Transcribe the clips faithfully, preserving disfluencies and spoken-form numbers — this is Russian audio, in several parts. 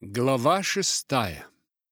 Глава шестая.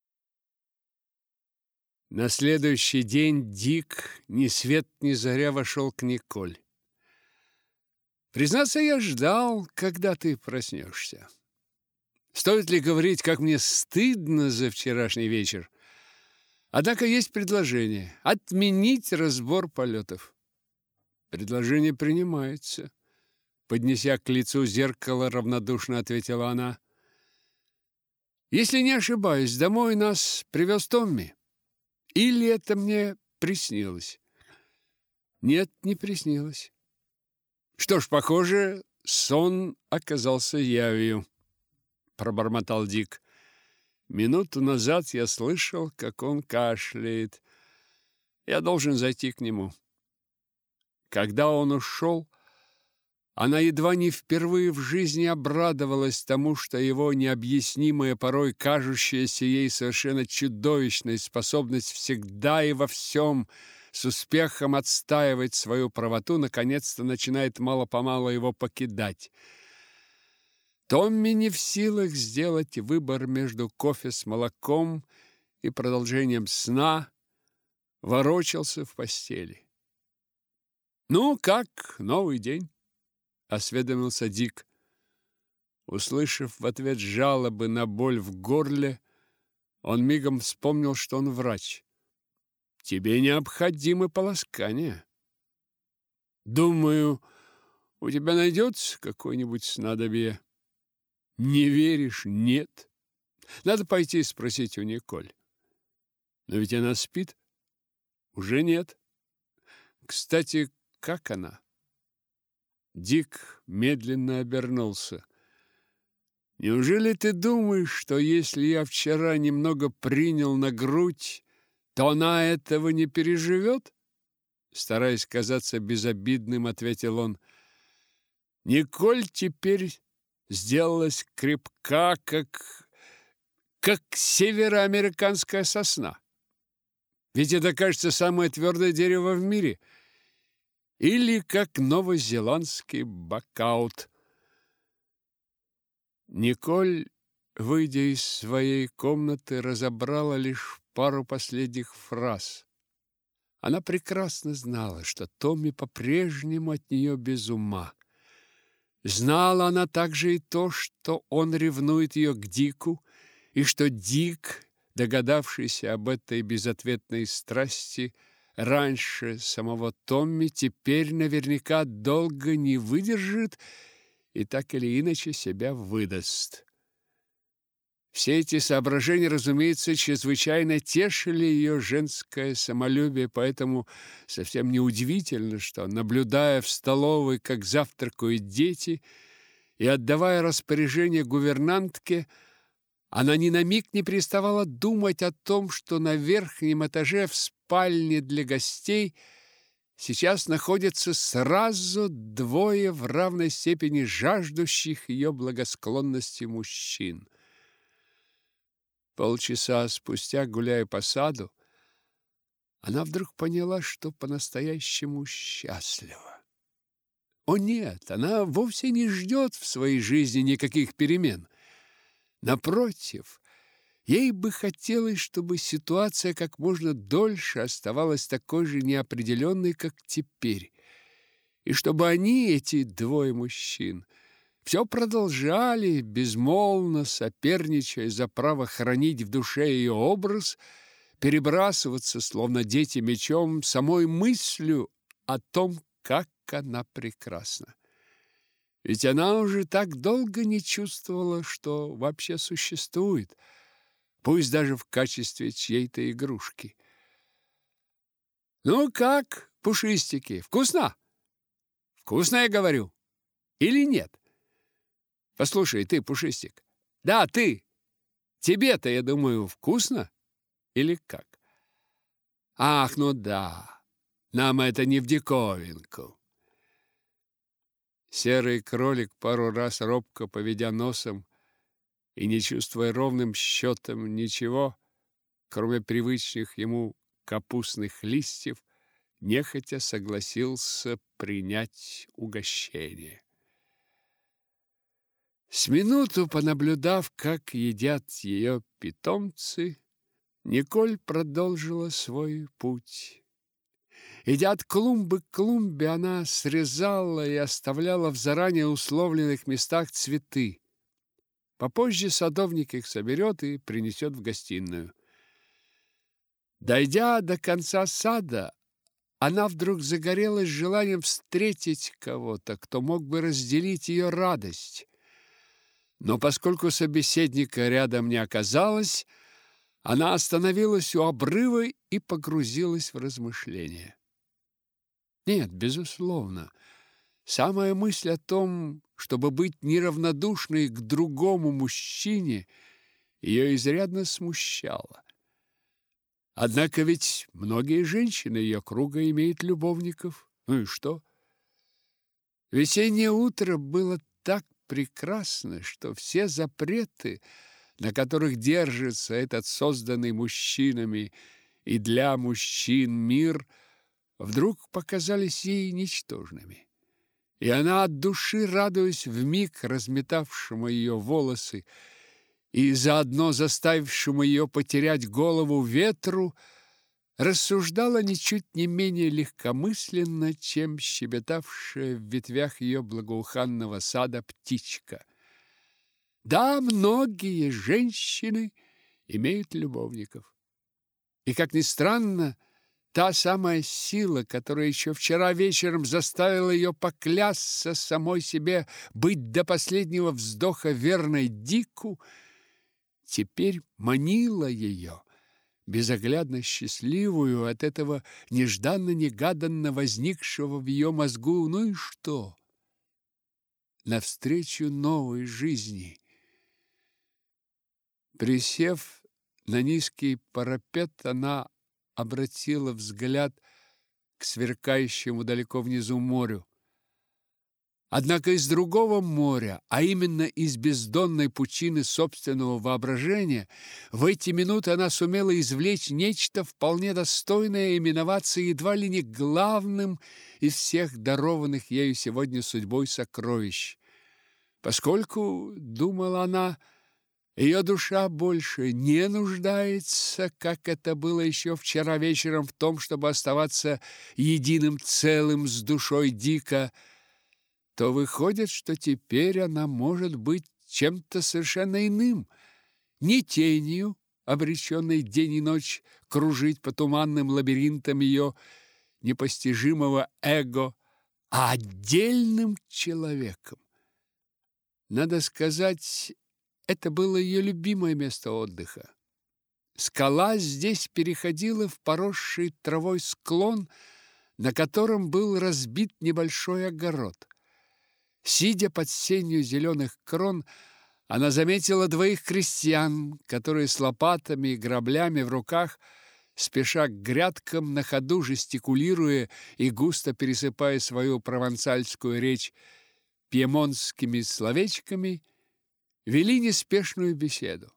На следующий день Дик ни свет ни заря вошел к Николь. «Признаться, я ждал, когда ты проснешься. Стоит ли говорить, как мне стыдно за вчерашний вечер? Однако есть предложение – отменить разбор полетов». «Предложение принимается», – поднеся к лицу зеркало, равнодушно ответила она. «Если не ошибаюсь, домой нас привез Томми. Или это мне приснилось?» «Нет, не приснилось». «Что ж, похоже, сон оказался явью», – пробормотал Дик. «Минуту назад я слышал, как он кашляет. Я должен зайти к нему». Когда он ушел, она едва не впервые в жизни обрадовалась тому, что его необъяснимая, порой кажущаяся ей совершенно чудовищной способность всегда и во всем с успехом отстаивать свою правоту наконец-то начинает мало-помалу его покидать. Томми не в силах сделать выбор между кофе с молоком и продолжением сна, ворочался в постели. «Ну, как новый день?» — осведомился Дик. Услышав в ответ жалобы на боль в горле, он мигом вспомнил, что он врач. «Тебе необходимы полоскания. Думаю, у тебя найдется какое-нибудь снадобье». «Не веришь?» «Нет. Надо пойти и спросить у Николь». «Но ведь она спит?» «Уже нет. Кстати, как она?» Дик медленно обернулся. «Неужели ты думаешь, что если я вчера немного принял на грудь, то она этого не переживет?» Стараясь казаться безобидным, ответил он. «Николь теперь сделалась крепка, как, как североамериканская сосна. Ведь это, кажется, самое твердое дерево в мире. Или как новозеландский бакаут». Николь, выйдя из своей комнаты, разобрала лишь пару последних фраз. Она прекрасно знала, что Томми по-прежнему от нее без ума. Знала она также и то, что он ревнует ее к Дику, и что Дик, догадавшийся об этой безответной страсти раньше самого Томми, теперь наверняка долго не выдержит и так или иначе себя выдаст. Все эти соображения, разумеется, чрезвычайно тешили ее женское самолюбие, поэтому совсем неудивительно, что, наблюдая в столовой, как завтракают дети, и отдавая распоряжение гувернантке, она ни на миг не переставала думать о том, что на верхнем этаже в спальне для гостей сейчас находятся сразу двое в равной степени жаждущих ее благосклонности мужчин. Полчаса спустя, гуляя по саду, она вдруг поняла, что по-настоящему счастлива. О нет, она вовсе не ждет в своей жизни никаких перемен. Напротив, ей бы хотелось, чтобы ситуация как можно дольше оставалась такой же неопределенной, как теперь, и чтобы они, эти двое мужчин, все продолжали, безмолвно соперничая за право хранить в душе ее образ, перебрасываться, словно дети мячом, самой мыслью о том, как она прекрасна. Ведь она уже так долго не чувствовала, что вообще существует, пусть даже в качестве чьей-то игрушки. «Ну как, пушистики, вкусно?» «Вкусно, я говорю. Или нет?» «Послушай, ты, Пушистик, да, ты, тебе-то, я думаю, вкусно? Или как?» «Ах, ну да, нам это не в диковинку». Серый кролик, пару раз робко поведя носом и не чувствуя ровным счетом ничего, кроме привычных ему капустных листьев, нехотя согласился принять угощение. С минуту понаблюдав, как едят ее питомцы, Николь продолжила свой путь. Идя от клумбы к клумбе, она срезала и оставляла в заранее условленных местах цветы. Попозже садовник их соберет и принесет в гостиную. Дойдя до конца сада, она вдруг загорелась желанием встретить кого-то, кто мог бы разделить ее радость. Но поскольку собеседника рядом не оказалось, она остановилась у обрыва и погрузилась в размышления. Нет, безусловно, самая мысль о том, чтобы быть неравнодушной к другому мужчине, ее изрядно смущала. Однако ведь многие женщины ее круга имеют любовников. Ну и что? Весеннее утро было так прекрасно, что все запреты, на которых держится этот созданный мужчинами и для мужчин мир, вдруг показались ей ничтожными. И она от души, радуясь вмиг разметавшему ее волосы и заодно заставившему ее потерять голову ветру, рассуждала ничуть не менее легкомысленно, чем щебетавшая в ветвях ее благоуханного сада птичка. Да, многие женщины имеют любовников. И, как ни странно, та самая сила, которая еще вчера вечером заставила ее поклясться самой себе быть до последнего вздоха верной Дику, теперь манила ее, безоглядно счастливую от этого нежданно-негаданно возникшего в ее мозгу. Ну и что? Навстречу новой жизни. Присев на низкий парапет, она обратила взгляд к сверкающему далеко внизу морю. Однако из другого моря, а именно из бездонной пучины собственного воображения, в эти минуты она сумела извлечь нечто вполне достойное именоваться едва ли не главным из всех дарованных ею сегодня судьбой сокровищ. Поскольку, думала она, ее душа больше не нуждается, как это было еще вчера вечером, в том, чтобы оставаться единым целым с душой Дика, то выходит, что теперь она может быть чем-то совершенно иным, не тенью, обреченной день и ночь кружить по туманным лабиринтам ее непостижимого эго, а отдельным человеком. Надо сказать, это было ее любимое место отдыха. Скала здесь переходила в поросший травой склон, на котором был разбит небольшой огород. Сидя под сенью зеленых крон, она заметила двоих крестьян, которые с лопатами и граблями в руках, спеша к грядкам, на ходу жестикулируя и густо пересыпая свою провансальскую речь пьемонтскими словечками, вели неспешную беседу.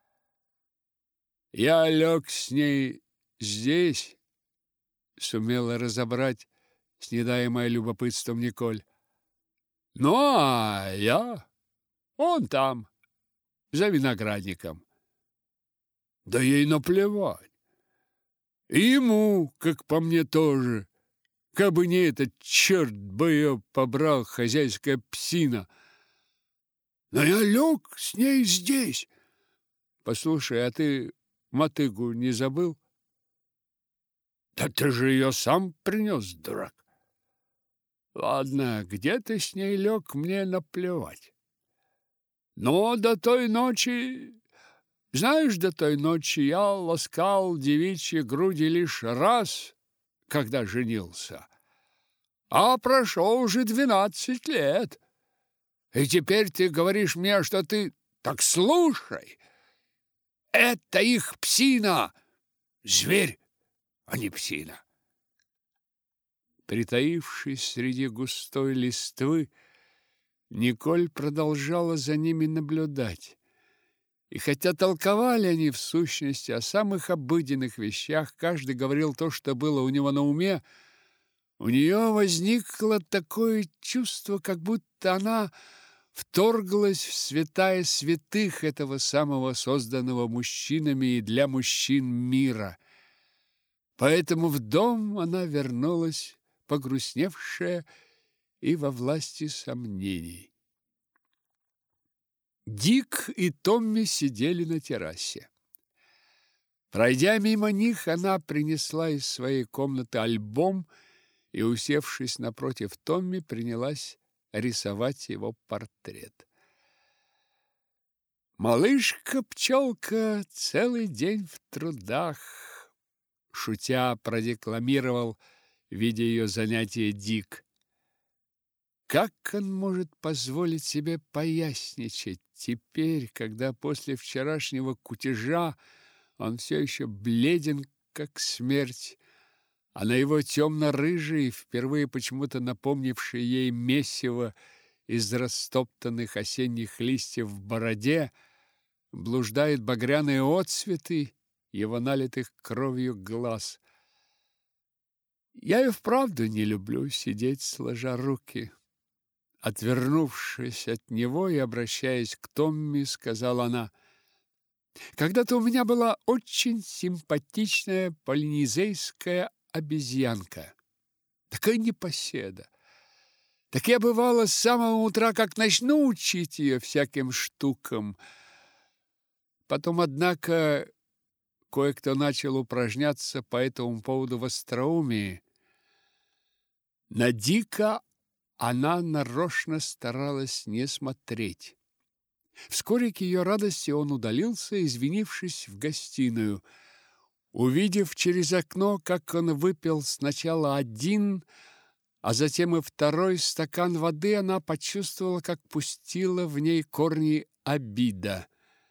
«Я лег с ней здесь», — сумела разобрать снедаемое любопытством Николь. «Ну, а я? Он там, за виноградником». Да ей наплевать. И ему, как по мне, тоже. Кабы не этот черт бы ее побрал, хозяйская псина. Но я лег с ней здесь. Послушай, а ты мотыгу не забыл? Да ты же ее сам принес, дурак. Ладно, где ты с ней лег, мне наплевать. Но до той ночи, знаешь, до той ночи я ласкал девичьи груди лишь раз, когда женился. А прошло уже двенадцать лет. И теперь ты говоришь мне, что ты... Так слушай, это их псина, зверь, а не псина. Притаившись среди густой листвы, Николь продолжала за ними наблюдать. И хотя толковали они в сущности о самых обыденных вещах, каждый говорил то, что было у него на уме, у нее возникло такое чувство, как будто она вторглась в святая святых этого самого созданного мужчинами и для мужчин мира. Поэтому в дом она вернулась, погрустневшая и во власти сомнений. Дик и Томми сидели на террасе. Пройдя мимо них, она принесла из своей комнаты альбом и, усевшись напротив Томми, принялась рисовать его портрет. «Малышка-пчелка целый день в трудах», — шутя продекламировал, видя ее занятие, Дик. Как он может позволить себе поясничать теперь, когда после вчерашнего кутежа он все еще бледен, как смерть, а на его темно-рыжей, впервые почему-то напомнившей ей месиво из растоптанных осенних листьев в бороде, блуждают багряные отцветы его налитых кровью глаз. Я и вправду не люблю сидеть сложа руки. Отвернувшись от него и обращаясь к Томми, сказала она: «Когда-то у меня была очень симпатичная полинезийская обезьянка, такая непоседа. Так я, бывало, с самого утра, как начну учить ее всяким штукам. Потом, однако, кое-кто начал упражняться по этому поводу в остроумии. На Дика она нарочно старалась не смотреть. Вскоре к ее радости он удалился, извинившись, в гостиную. Увидев через окно, как он выпил сначала один, а затем и второй стакан воды, она почувствовала, как пустила в ней корни обида.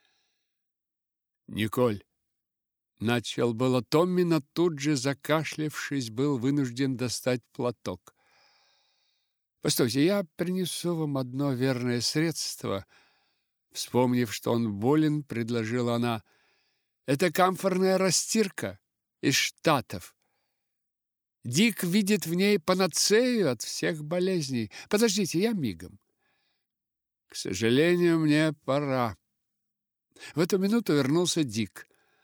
«Николь!» — начал было Томми, но тут же, закашлявшись, был вынужден достать платок. «Постойте, я принесу вам одно верное средство». Вспомнив, что он болен, предложила она: «Это камфорная растирка из Штатов. Дик видит в ней панацею от всех болезней. Подождите, я мигом». «К сожалению, мне пора». В эту минуту вернулся Дик.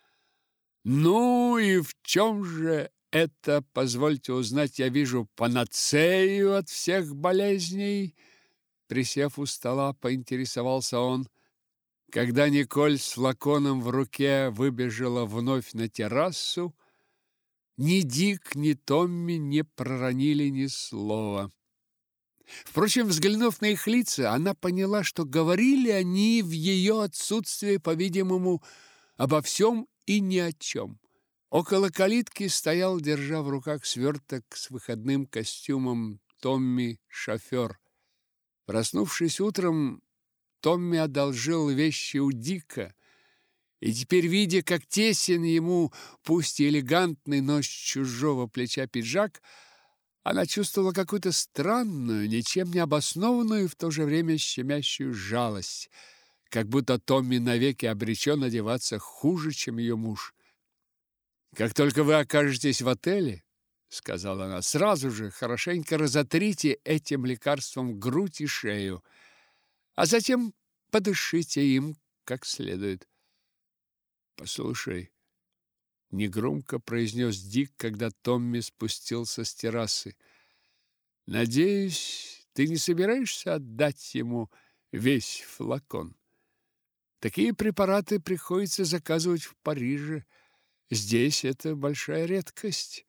«Ну и в чем же это, позвольте узнать, я вижу панацею от всех болезней?» Присев у стола, поинтересовался он. Когда Николь с флаконом в руке выбежала вновь на террасу, ни Дик, ни Томми не проронили ни слова. Впрочем, взглянув на их лица, она поняла, что говорили они в ее отсутствии, по-видимому, обо всем и ни о чем. Около калитки стоял, держа в руках сверток с выходным костюмом, Томми-шофер. Проснувшись утром, Томми одолжил вещи у Дика, и теперь, видя, как тесен ему, пусть и элегантный, но с чужого плеча пиджак, она чувствовала какую-то странную, ничем не обоснованную и в то же время щемящую жалость, как будто Томми навеки обречен одеваться хуже, чем ее муж. «Как только вы окажетесь в отеле, — сказала она, — сразу же хорошенько разотрите этим лекарством грудь и шею, а затем подышите им как следует». «Послушай», — негромко произнес Дик, когда Томми спустился с террасы, — «надеюсь, ты не собираешься отдать ему весь флакон? Такие препараты приходится заказывать в Париже. Здесь это большая редкость».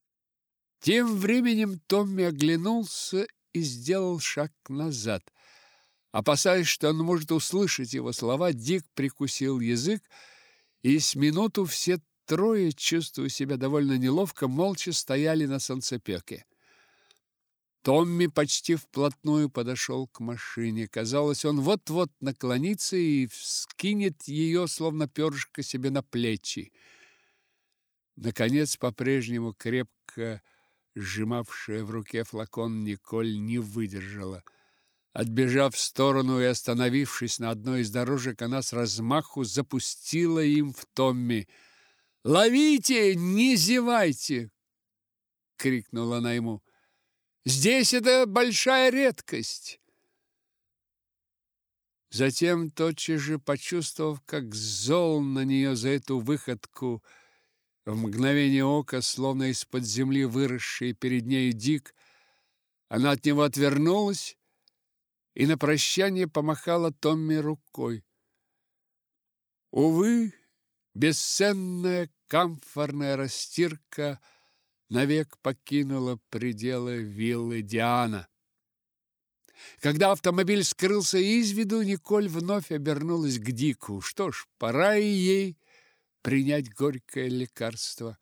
Тем временем Томми оглянулся и сделал шаг назад. Опасаясь, что он может услышать его слова, Дик прикусил язык, и с минуту все трое, чувствуя себя довольно неловко, молча стояли на солнцепёке. Томми почти вплотную подошел к машине. Казалось, он вот-вот наклонится и вскинет ее, словно перышко, себе на плечи. Наконец, по-прежнему крепко сжимавшая в руке флакон, Николь не выдержала. Отбежав в сторону и остановившись на одной из дорожек, она с размаху запустила им в Томми. «Ловите, не зевайте!» — крикнула она ему. «Здесь это большая редкость!» Затем, тотчас же почувствовав, как зол на нее за эту выходку, в мгновение ока, словно из-под земли выросший перед нею Дик, она от него отвернулась и на прощание помахала Томми рукой. Увы, бесценная камфорная растирка навек покинула пределы виллы Диана. Когда автомобиль скрылся из виду, Николь вновь обернулась к Дику. Что ж, пора и ей принять горькое лекарство.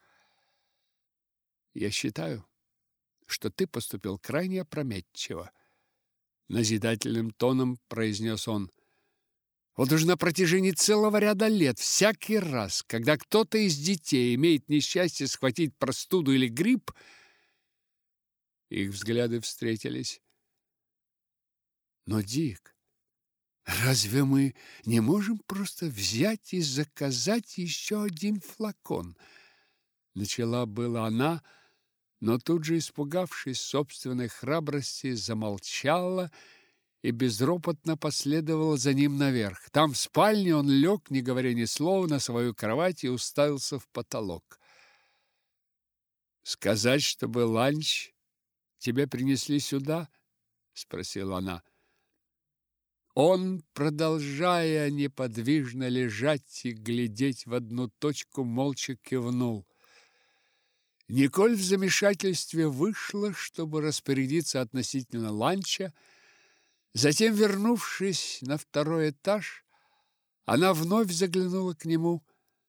Я считаю, что ты поступил крайне опрометчиво, назидательным тоном произнес он. Вот уже на протяжении целого ряда лет, всякий раз, когда кто-то из детей имеет несчастье схватить простуду или грипп, их взгляды встретились. Но, Дик, разве мы не можем просто взять и заказать еще один флакон? Начала была она, но тут же, испугавшись собственной храбрости, замолчала и безропотно последовала за ним наверх. Там, в спальне, он лег, не говоря ни слова, на свою кровать и уставился в потолок. «Сказать, чтобы ланч тебе принесли сюда?» — спросила она. Он, продолжая неподвижно лежать и глядеть в одну точку, молча кивнул. Николь в замешательстве вышла, чтобы распорядиться относительно ланча. Затем, вернувшись на второй этаж, она вновь заглянула к нему.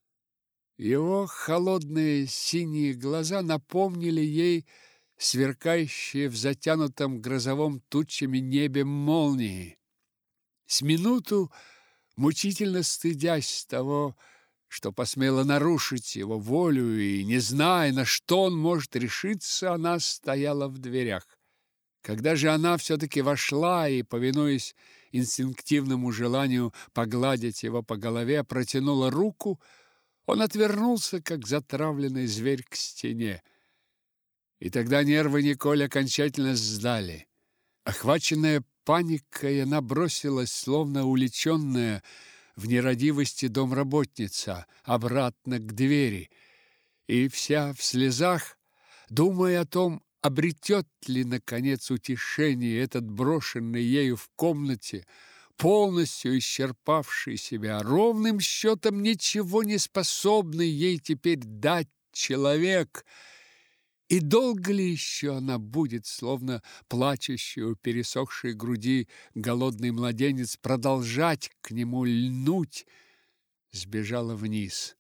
Его холодные синие глаза напомнили ей сверкающие в затянутом грозовом тучами небе молнии. С минуту, мучительно стыдясь того, что посмела нарушить его волю, и не зная, на что он может решиться, она стояла в дверях. Когда же она все-таки вошла и, повинуясь инстинктивному желанию погладить его по голове, протянула руку, он отвернулся, как затравленный зверь, к стене. И тогда нервы Николь окончательно сдали. Охваченная паникой, она бросилась, словно уличенная в нерадивости домработница, обратно к двери, и вся в слезах, думая о том, обретет ли, наконец, утешение этот брошенный ею в комнате, полностью исчерпавший себя, ровным счетом ничего не способный ей теперь дать человек. И долго ли еще она будет, словно плачущий у пересохшей груди голодный младенец, продолжать к нему льнуть, сбежала вниз.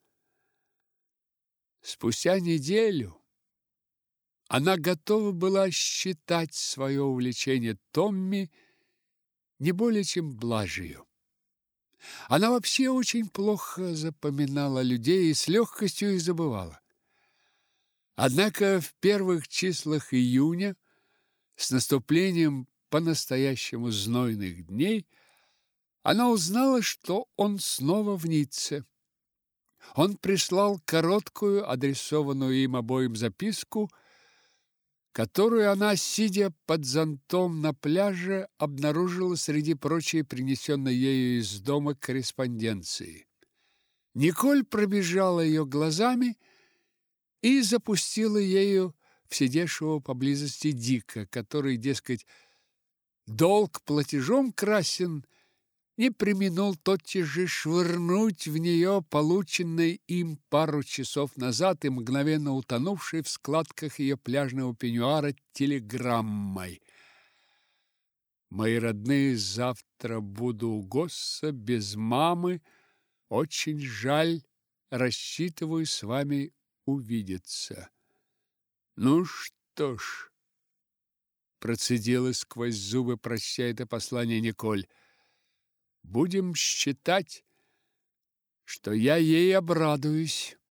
Спустя неделю она готова была считать свое увлечение Томми не более чем блажью. Она вообще очень плохо запоминала людей и с легкостью их забывала. Однако в первых числах июня, с наступлением по-настоящему знойных дней, она узнала, что он снова в Ницце. Он прислал короткую, адресованную им обоим записку, которую она, сидя под зонтом на пляже, обнаружила среди прочей принесенной ею из дома корреспонденции. Николь пробежала ее глазами и запустила ею в сидевшего поблизости Дика, который, дескать, долг платежом красен, не преминул тотчас же швырнуть в нее полученный им пару часов назад и мгновенно утонувший в складках ее пляжного пеньюара телеграммой. «Мои родные, завтра буду у Госса без мамы. Очень жаль, рассчитываю с вами увидеться». «Ну что ж», процедила сквозь зубы, прощая это послание Николь, «будем считать, что я ей обрадуюсь».